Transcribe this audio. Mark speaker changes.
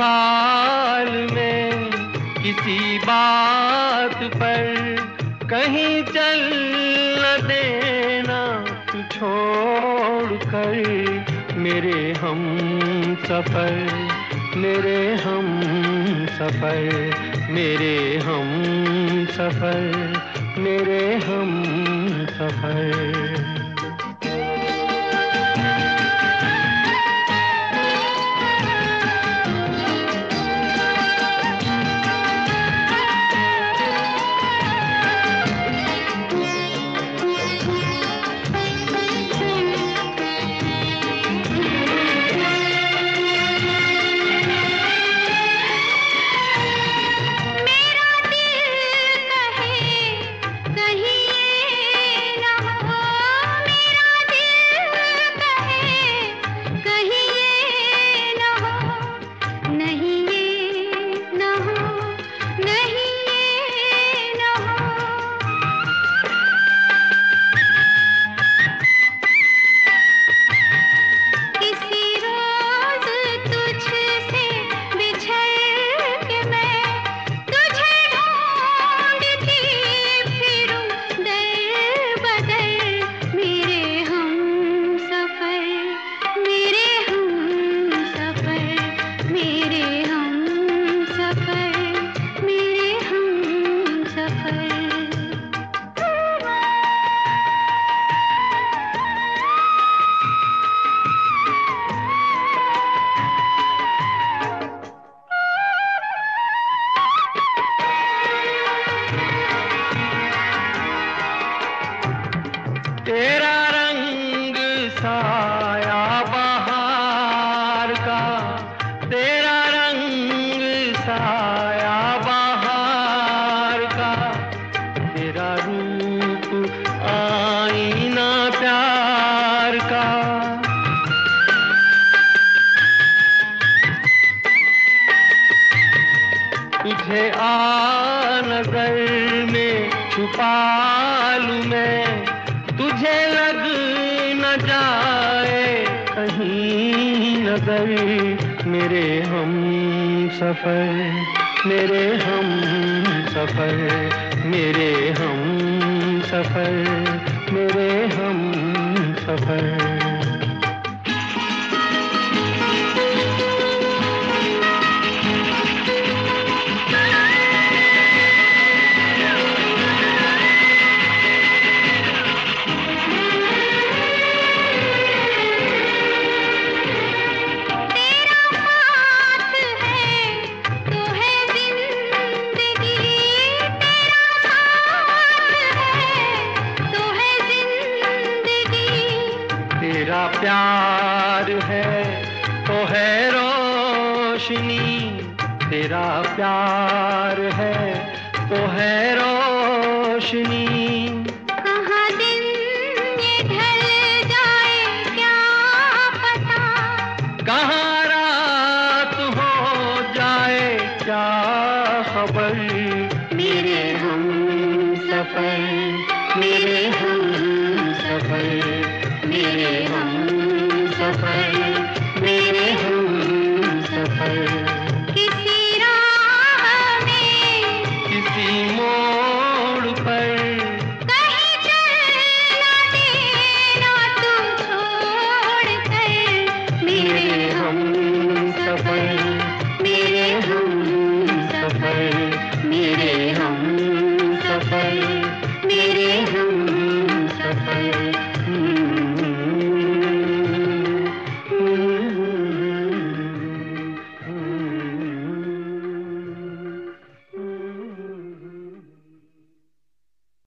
Speaker 1: हाल में किसी बात पर कहीं चल न देना तू छोड़ कर मेरे हम सफर, मेरे हम सफर, मेरे हम सफर, मेरे हम सफर। तेरा रंग साया बहार का, तेरा रंग साया बहार का, तेरा रूप आईना प्यार का। तुझे आ नजर में छुपा लूं मैं, तुझे लग न जाए कहीं नजर मेरे हम सफर, मेरे हम सफर, मेरे हम सफर, मेरे हम सफर। तेरा प्यार है तो है रोशनी, तेरा प्यार है तो है रोशनी।